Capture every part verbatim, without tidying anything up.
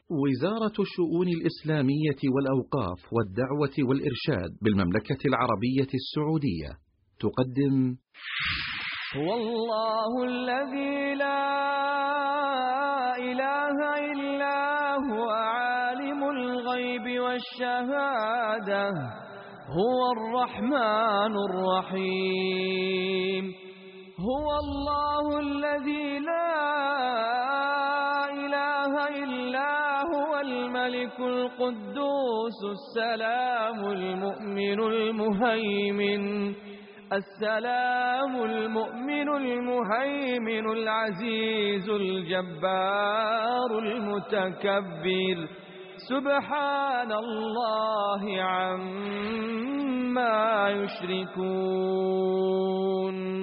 وزارة الشؤون الإسلامية والأوقاف والدعوة والإرشاد بالمملكة العربية السعودية تقدم هو الله الذي لا إله إلا هو عالم الغيب والشهادة هو الرحمن الرحيم هو الله الذي لا إله إلا هو الملك القدوس السلام المؤمن المهيمن السلام المؤمن المهيمن العزيز الجبار المتكبر سبحان الله عما يشركون.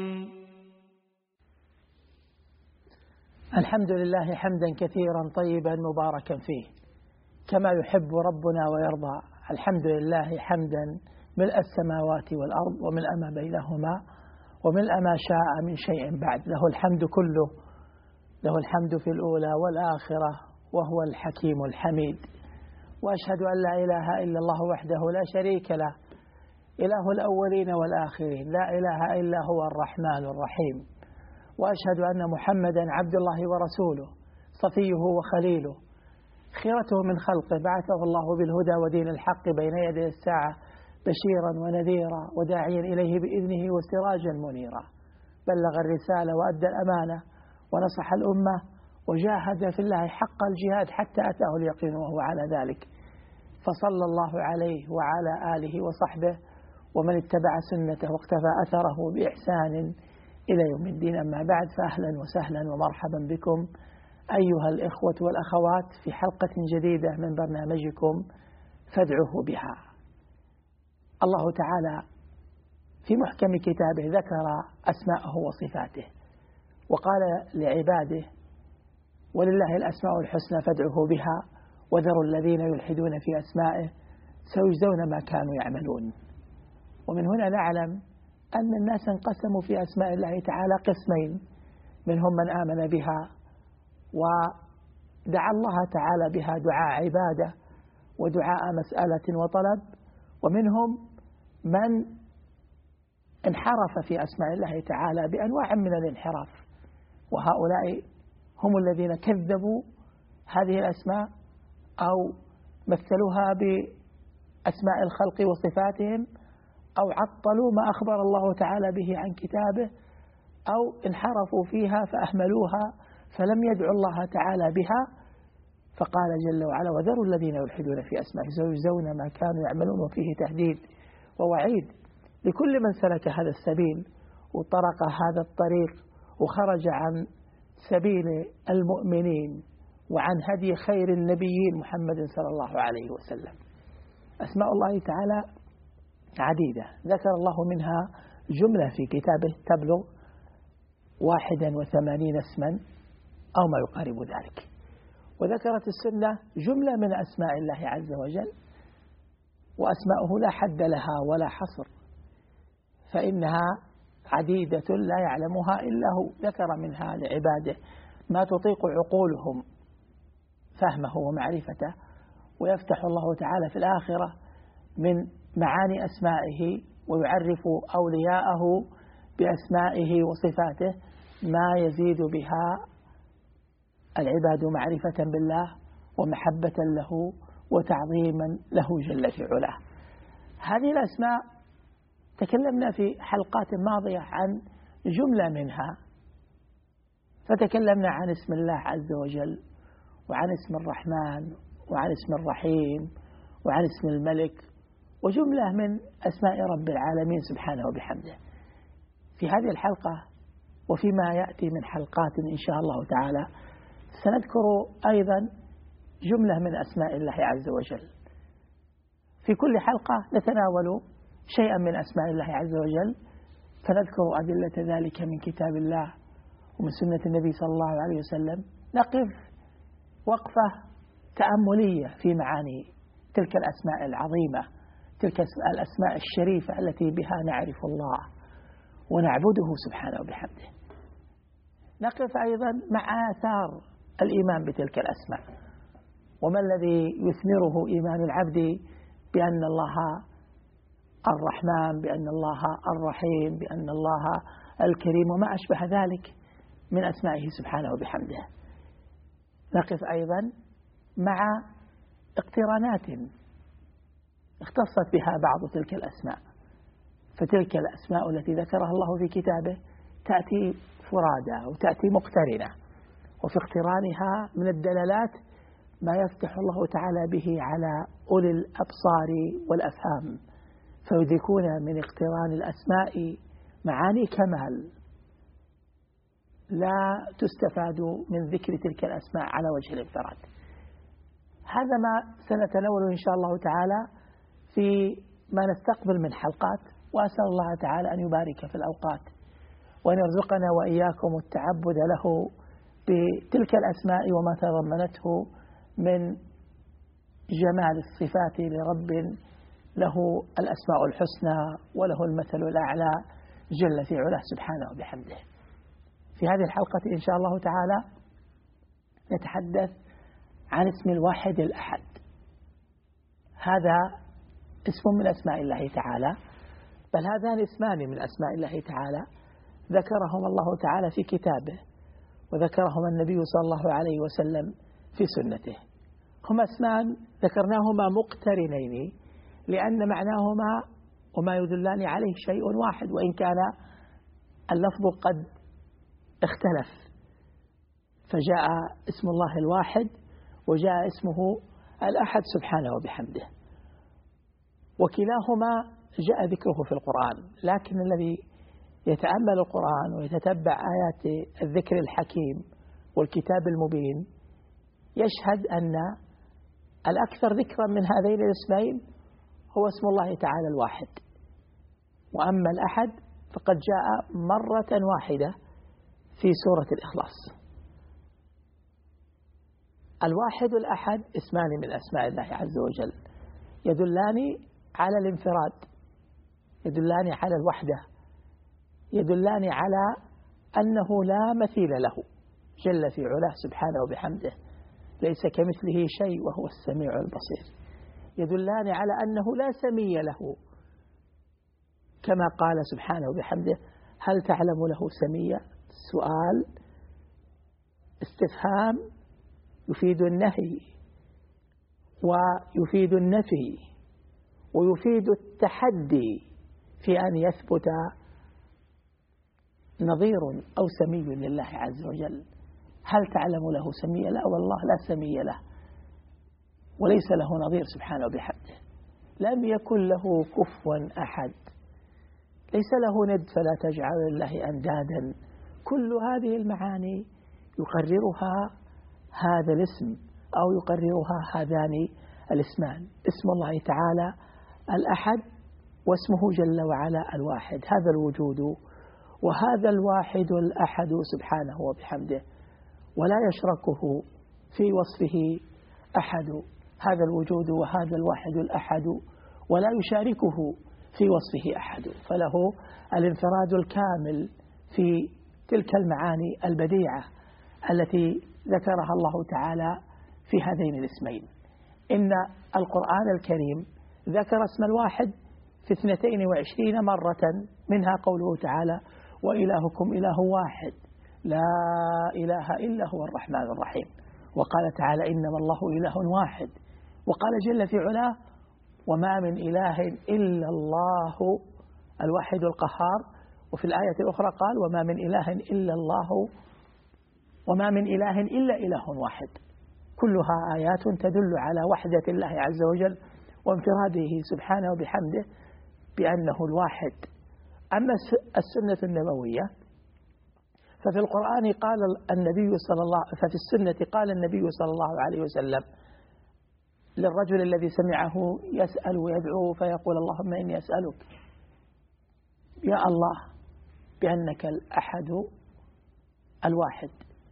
الحمد لله حمدا كثيرا طيبا مباركا فيه كما يحب ربنا ويرضى. الحمد لله حمدا ملء السماوات والأرض وملء ما بينهما وملء ما شاء من شيء بعد. له الحمد كله، له الحمد في الأولى والآخرة وهو الحكيم الحميد. وأشهد أن لا إله إلا الله وحده لا شريك له إله الأولين والآخرين، لا إله إلا هو الرحمن الرحيم. وأشهد أن محمدا عبد الله ورسوله صفيه وخليله خيرته من خلقه، بعثه الله بالهدى ودين الحق بين يدي الساعة بشيرا ونذيرا وداعيا إليه بإذنه وسراجا منيرا. بلغ الرسالة وأدى الأمانة ونصح الأمة وجاهد في الله حق الجهاد حتى أتاه اليقين وهو على ذلك. فصلى الله عليه وعلى آله وصحبه ومن اتبع سنته واقتفى أثره بإحسان إلى يوم الدين. أما بعد، فأهلا وسهلا ومرحبا بكم أيها الإخوة والأخوات في حلقة جديدة من برنامجكم فادعوه بها. الله تعالى في محكم كتابه ذكر أسماءه وصفاته وقال لعباده ولله الأسماء الحسنى فادعوه بها وذروا الذين يلحدون في أسمائه سيجزون ما كانوا يعملون. ومن هنا نعلم أن الناس انقسموا في أسماء الله تعالى قسمين، منهم من آمن بها ودعا الله تعالى بها دعاء عبادة ودعاء مسألة وطلب، ومنهم من انحرف في أسماء الله تعالى بأنواع من الانحراف، وهؤلاء هم الذين كذبوا هذه الأسماء أو مثلوها بأسماء الخلق وصفاتهم أو عطلوا ما أخبر الله تعالى به عن كتابه أو انحرفوا فيها فأهملوها فلم يدعوا الله تعالى بها. فقال جل وعلا وذروا الذين يلحدون في أسمائه سيجزون ما كانوا يعملون. وفيه تهديد ووعيد لكل من سلك هذا السبيل وطرق هذا الطريق وخرج عن سبيل المؤمنين وعن هدي خير النبيين محمد صلى الله عليه وسلم. أسماء الله تعالى عديدة، ذكر الله منها جملة في كتابه تبلغ واحدا وثمانين اسما أو ما يقارب ذلك، وذكرت السنة جملة من أسماء الله عز وجل، وأسماؤه لا حد لها ولا حصر، فإنها عديدة لا يعلمها إلا هو. ذكر منها لعباده ما تطيق عقولهم فهمه ومعرفته، ويفتح الله تعالى في الآخرة من معاني أسمائه ويعرف أولياءه بأسمائه وصفاته ما يزيد بها العباد معرفة بالله ومحبة له وتعظيما له جل في علاه. هذه الأسماء تكلمنا في حلقات ماضية عن جملة منها، فتكلمنا عن اسم الله عز وجل وعن اسم الرحمن وعن اسم الرحيم وعن اسم الملك وجملة من أسماء رب العالمين سبحانه وبحمده. في هذه الحلقة وفيما يأتي من حلقات إن شاء الله تعالى سنذكر أيضا جملة من أسماء الله عز وجل. في كل حلقة نتناول شيئا من أسماء الله عز وجل فنذكر أدلة ذلك من كتاب الله ومن سنة النبي صلى الله عليه وسلم. نقف وقفة تأملية في معاني تلك الأسماء العظيمة، تلك الأسماء الشريفة التي بها نعرف الله ونعبده سبحانه وبحمده. نقف أيضا مع آثار الإيمان بتلك الأسماء وما الذي يثمره إيمان العبد بأن الله الرحمن، بأن الله الرحيم، بأن الله الكريم وما أشبه ذلك من أسمائه سبحانه وبحمده. نقف أيضا مع اقترانات اختصت بها بعض تلك الأسماء، فتلك الأسماء التي ذكرها الله في كتابه تأتي فرادى وتأتي مقترنة، وفي اقترانها من الدلالات ما يفتح الله تعالى به على أولي الأبصار والأفهام، فيدركون من اقتران الأسماء معاني كمال لا تستفاد من ذكر تلك الأسماء على وجه الانفراد. هذا ما سنتناوله إن شاء الله تعالى في ما نستقبل من حلقات، وأسأل الله تعالى أن يبارك في الأوقات وأن يرزقنا وإياكم التعبد له بتلك الأسماء وما تضمنته من جمال الصفات لرب له الأسماء الحسنى وله المثل الأعلى جل في علاه سبحانه وبحمده. في هذه الحلقة إن شاء الله تعالى نتحدث عن اسم الواحد الأحد. هذا اسم من أسماء الله تعالى، بل هذان اسمان من أسماء الله تعالى ذكرهم الله تعالى في كتابه وذكرهما النبي صلى الله عليه وسلم في سنته. هما اسمان ذكرناهما مقترنين لأن معناهما وما يدلان عليه شيء واحد، وإن كان اللفظ قد اختلف، فجاء اسم الله الواحد وجاء اسمه الأحد سبحانه وبحمده، وكلاهما جاء ذكره في القرآن. لكن الذي يتأمل القرآن ويتتبع آيات الذكر الحكيم والكتاب المبين يشهد أن الأكثر ذكرا من هذين الاسمين هو اسم الله تعالى الواحد، وأما الأحد فقد جاء مرة واحدة في سورة الإخلاص. الواحد الأحد اسمان من أسماء الله عز وجل يدلان على الانفراد، يدلان على الوحدة، يدلان على أنه لا مثيل له جل في علاه سبحانه وبحمده، ليس كمثله شيء وهو السميع البصير. يدلان على أنه لا سمي له، كما قال سبحانه وبحمده هل تعلم له سميا؟ سؤال استفهام يفيد النهي ويفيد النفي ويفيد التحدي في أن يثبت نظير أو سمي لله عز وجل. هل تعلم له سميا؟ لا والله لا سمي له وليس له نظير سبحانه وبحمده، لم يكن له كفوا أحد، ليس له ند فلا تجعل لله أندادا. كل هذه المعاني يقررها هذا الاسم أو يقررها هذان الاسمان، اسم الله تعالى الأحد واسمه جل وعلا الواحد. هذا الوجود وهذا الواحد الأحد سبحانه وبحمده، ولا يشركه في وصفه أحد. هذا الوجود وهذا الواحد الأحد ولا يشاركه في وصفه أحد، فله الانفراد الكامل في تلك المعاني البديعة التي ذكرها الله تعالى في هذين الاسمين. إن القرآن الكريم ذكر اسم الواحد في اثنتين وعشرين مرة، منها قوله تعالى وإلهكم إله واحد لا إله إلا هو الرحمن الرحيم، وقال تعالى إنما الله إله واحد، وقال جل في علاه وما من إله إلا الله الواحد القهار، وفي الآية الأخرى قال وما من إله إلا الله وما من إله إلا إله واحد. كلها آيات تدل على وحدة الله عز وجل وانفراده سبحانه وبحمده بأنه الواحد. أما السنة النبوية ففي القرآن قال النبي صلى الله ففي السنة قال النبي صلى الله عليه وسلم للرجل الذي سمعه يسأل ويدعو فيقول اللهم إني أسألك يا الله بأنك الأحد الواحد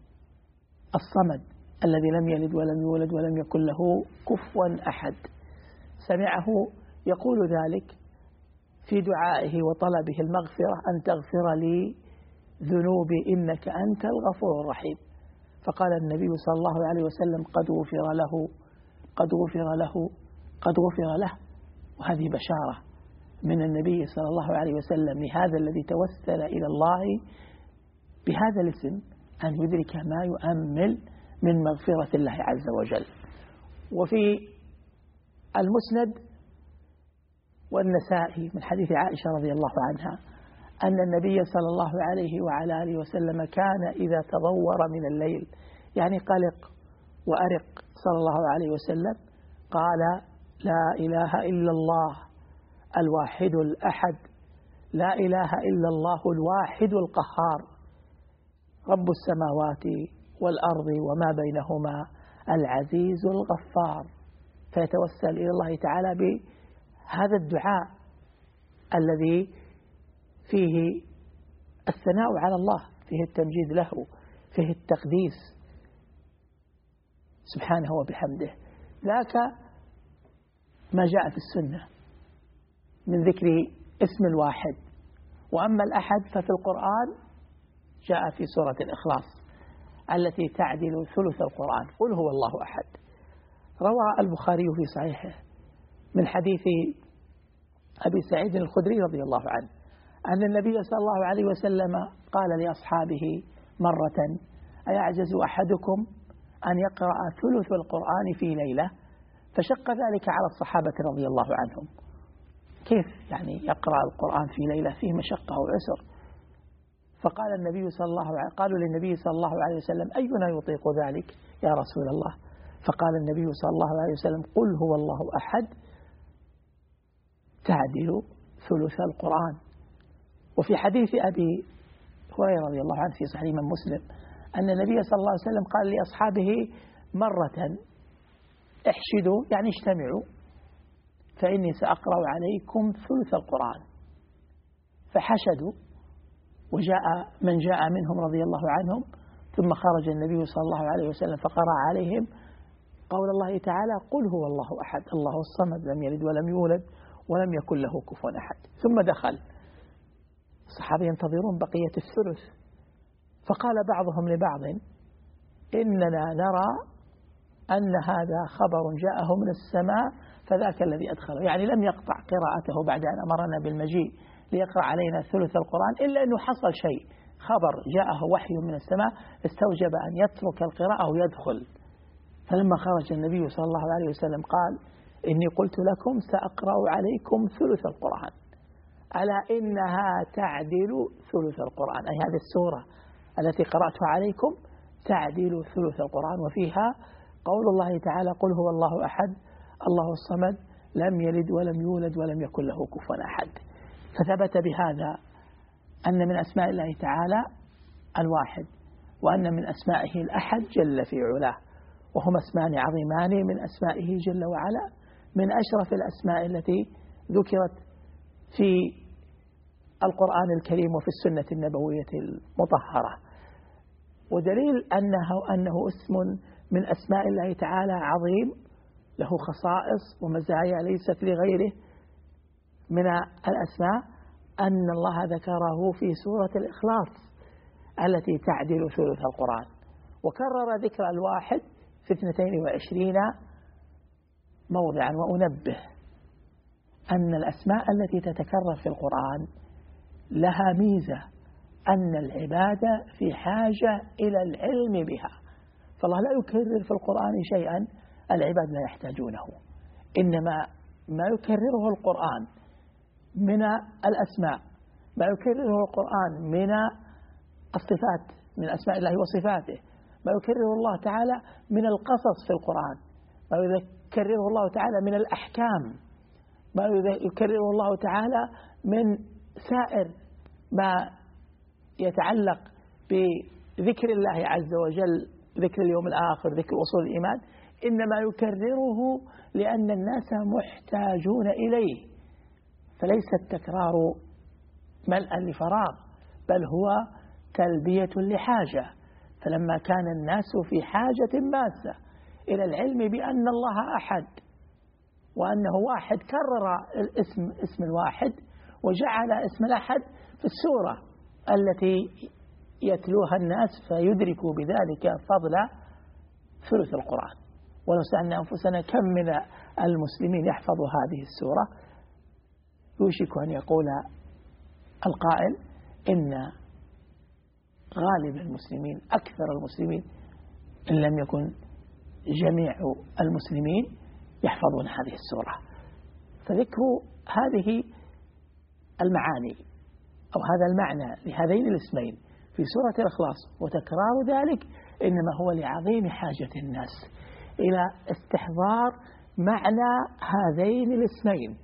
الصمد الذي لم يلد ولم يولد ولم يكن له كفوا أحد. سمعه يقول ذلك في دعائه وطلبه المغفرة أن تغفر لي ذنوبي إنك أنت الغفور الرحيم، فقال النبي صلى الله عليه وسلم قد غفر له قد غفر له قد غفر له. وهذه بشارة من النبي صلى الله عليه وسلم لهذا الذي توسل إلى الله بهذا الاسم أن يدرك ما يؤمل من مغفرة الله عز وجل. وفي المسند والنسائي من حديث عائشة رضي الله عنها أن النبي صلى الله عليه وعلى آله وسلم كان إذا تضور من الليل، يعني قلق وأرق صلى الله عليه وسلم، قال: لا إله إلا الله الواحد الأحد، لا إله إلا الله الواحد القهار، رب السماوات والأرض وما بينهما العزيز الغفار. فيتوسل إلى الله تعالى بهذا الدعاء الذي فيه الثناء على الله، فيه التمجيد له، فيه التقديس سبحانه وبحمده. ذاك ما جاء في السنة من ذكر اسم الواحد. وأما الأحد ففي القرآن جاء في سورة الإخلاص التي تعدل ثلث القرآن: قل هو الله أحد. روى البخاري في صحيحه من حديث أبي سعيد الخدري رضي الله عنه أن النبي صلى الله عليه وسلم قال لأصحابه مرة: أيعجز أحدكم أن يقرأ ثلث القرآن في ليلة؟ فشق ذلك على الصحابة رضي الله عنهم. كيف يعني يقرأ القرآن في ليلة؟ فيه مشقة وعسر. فقال النبي صلى الله عليه قالوا للنبي صلى الله عليه وسلم: أينا يطيق ذلك يا رسول الله؟ فقال النبي صلى الله عليه وسلم: قل هو الله أحد تعدل ثلث القرآن. وفي حديث أبي هريرة رضي الله عنه في صحيح من مسلم أن النبي صلى الله عليه وسلم قال لأصحابه مرة: احشدوا، يعني اجتمعوا، فإني سأقرأ عليكم ثلث القرآن. فحشدوا، وجاء من جاء منهم رضي الله عنهم، ثم خرج النبي صلى الله عليه وسلم فقرأ عليهم قول الله تعالى: قل هو الله أحد الله الصمد لم يلد ولم يولد ولم يكن له كفوا أحد. ثم دخل الصحابة ينتظرون بقية الثلث، فقال بعضهم لبعض: إننا نرى أن هذا خبر جاءه من السماء فذاك الذي أدخله، يعني لم يقطع قراءته بعد أن أمرنا بالمجيء ليقرأ علينا ثلث القرآن، إلا أنه حصل شيء، خبر جاءه وحي من السماء استوجب أن يترك القراءة ويدخل. فلما خرج النبي صلى الله عليه وسلم قال: إني قلت لكم سأقرأ عليكم ثلث القرآن، ألا إنها تعدل ثلث القرآن، أي هذه السورة التي قرأتها عليكم تعدل ثلث القرآن. وفيها قول الله تعالى: قل هو الله أحد الله الصمد لم يلد ولم يولد ولم يكن له كفوا أحد. فثبت بهذا أن من أسماء الله تعالى الواحد، وأن من أسمائه الأحد جل في علاه، وهما اسمان عظيمان من أسمائه جل وعلا، من أشرف الأسماء التي ذكرت في القرآن الكريم وفي السنة النبوية المطهرة. ودليل أنه, أنه اسم من أسماء الله تعالى عظيم له خصائص ومزايا ليست لغيره من الأسماء أن الله ذكره في سورة الإخلاص التي تعدل ثلث القرآن، وكرر ذكر الواحد في اثنتين وعشرين موضعا. وأنبه أن الأسماء التي تتكرر في القرآن لها ميزة، أن العبادة في حاجة إلى العلم بها، فالله لا يكرر في القرآن شيئا العباد لا يحتاجونه، إنما ما يكرره القرآن من الأسماء، ما يكرره القرآن من الصفات، من أسماء الله وصفاته، ما يكرره الله تعالى من القصص في القرآن، ما يكرره الله تعالى من الأحكام، ما يكرره الله تعالى من سائر ما يتعلق بذكر الله عز وجل، ذكر اليوم الآخر، ذكر أصول الإيمان، إنما يكرره لأن الناس محتاجون إليه، فليس التكرار ملءا لفراغ، بل هو تلبية لحاجة. فلما كان الناس في حاجة ماسة إلى العلم بأن الله أحد وأنه واحد، كرر الاسم اسم الواحد وجعل اسم الأحد في السورة التي يتلوها الناس فيدركوا بذلك فضل ثلث القرآن. ولو سألنا أنفسنا كم من المسلمين يحفظ هذه السورة، يوشك أن يقول القائل إن غالب المسلمين، أكثر المسلمين إن لم يكن جميع المسلمين، يحفظون هذه السورة. فذكر هذه المعاني أو هذا المعنى لهذين الاسمين في سورة الإخلاص وتكرار ذلك إنما هو لعظيم حاجة الناس إلى استحضار معنى هذين الاسمين،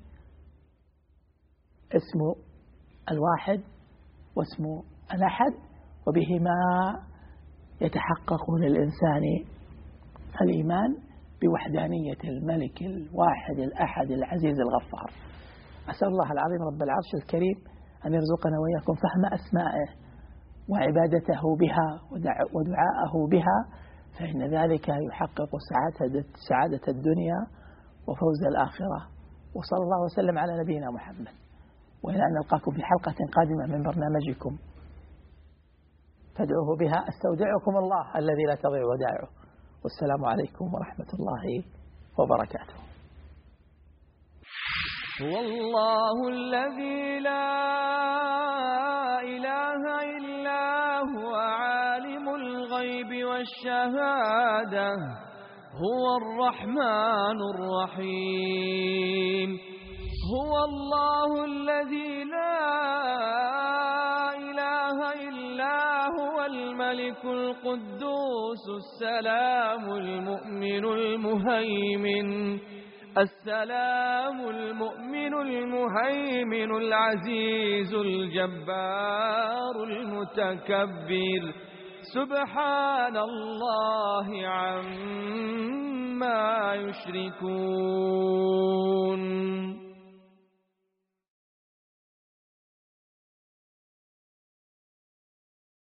اسم الواحد واسم الأحد، وبهما يتحقق للإنسان الإيمان بوحدانية الملك الواحد الأحد العزيز الغفار. أسأل الله العظيم رب العرش الكريم أن يرزقنا وإياكم فهم أسمائه وعبادته بها ودعاءه بها، فإن ذلك يحقق سعادة الدنيا وفوز الآخرة. وصلى الله وسلم على نبينا محمد، وإلى أن نلقاكم في حلقة قادمة من برنامجكم فادعوه بها استودعكم الله الذي لا تضيع ودائعه. والسلام عليكم ورحمة الله وبركاته. هو الله الذي لا إله إلا هو عالم الغيب والشهادة، هو الرحمن الرحيم. هو الله الذي لا إله إلا هو الملك القدوس السلام المؤمن المهيمن السلام المؤمن المهيمن العزيز الجبار المتكبر، سبحان الله عما يشركون.